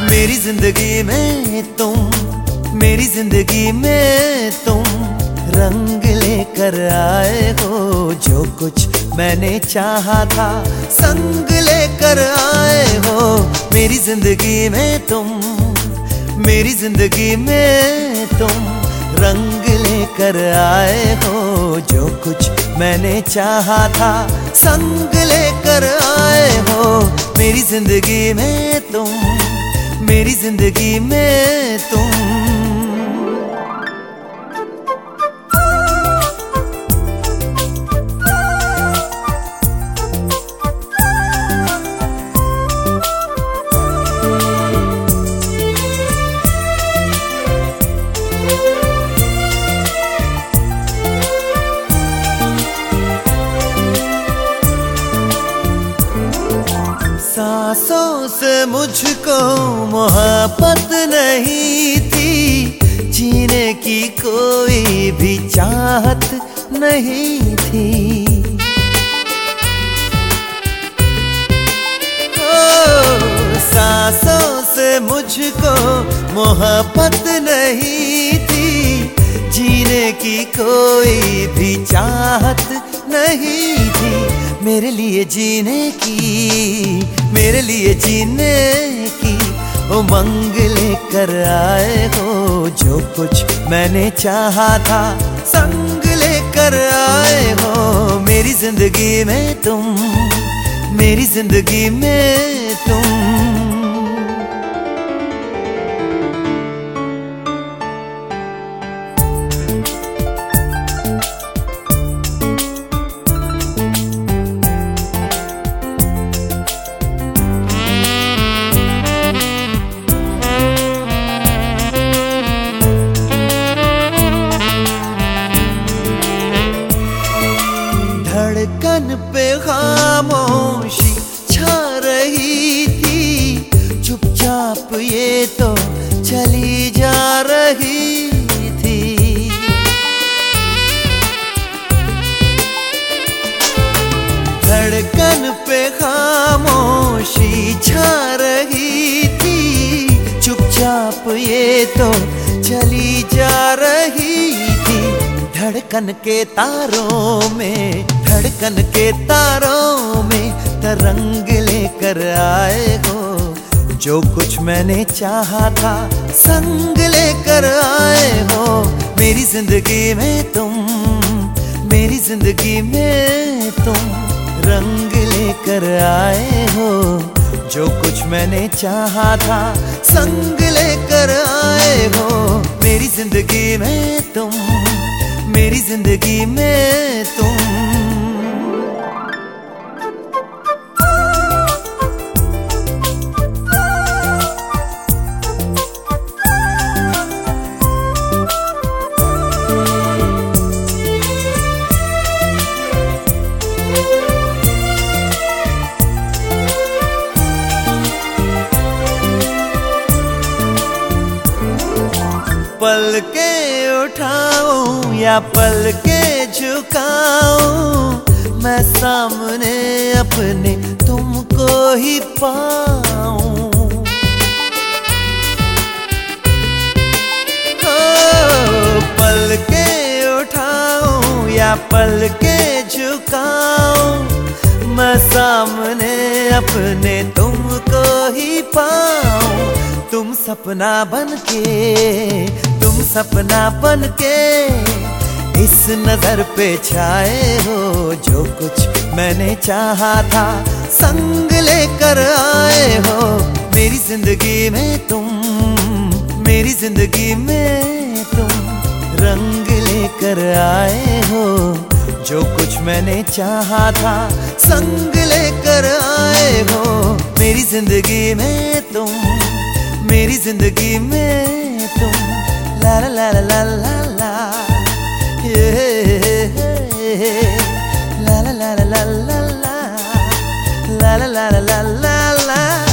मेरी जिंदगी में तुम, मेरी जिंदगी में तुम रंग लेकर आए हो। जो कुछ मैंने चाहा था संग लेकर आए हो। मेरी जिंदगी में तुम, मेरी जिंदगी में तुम रंग लेकर आए हो। जो कुछ मैंने चाहा था संग लेकर आए हो। मेरी जिंदगी में तुम, मेरी जिंदगी में तुम। सांसों से मुझको मोहब्बत नहीं थी, जीने की कोई भी चाहत नहीं थी। सांसों से मुझको मोहब्बत नहीं थी, जीने की कोई भी चाहत नहीं थी। मेरे लिए जीने की, मेरे लिए जीने की उमंग लेकर आए हो। जो कुछ मैंने चाहा था संग लेकर आए हो। मेरी जिंदगी में तुम, मेरी जिंदगी में तुम। धड़कन पे खामोशी छा रही थी, चुपचाप ये तो चली जा रही थी। धड़कन पे खामोशी छा रही थी, चुपचाप ये तो चली जा रही थी। धड़कन के तारों में, धड़कन के तारों में तरंग लेकर आए हो। जो कुछ मैंने चाहा था संग लेकर आए हो। मेरी जिंदगी में तुम, मेरी जिंदगी में तुम रंग लेकर आए हो। जो कुछ मैंने चाहा था संग लेकर आए हो। मेरी जिंदगी में तुम, मेरी जिंदगी में तुम। पल के उठाऊं या पल के झुकाऊं, मैं सामने अपने तुमको ही पाऊं। पल के उठाऊं या पल के झुकाऊं, मैं सामने अपने तुमको ही पाऊं। तुम सपना बनके, तुम सपना बनके इस नजर पे छाए हो। जो कुछ मैंने चाहा था संग लेकर आए हो। मेरी जिंदगी में तुम, मेरी जिंदगी में तुम रंग लेकर आए हो। जो कुछ मैंने चाहा था संग लेकर आए हो। मेरी जिंदगी में तुम, मेरी जिंदगी में तुम। ला ला ला ला ला ला, ला ला ला ला ला ला, ला ला ला ला ला ला।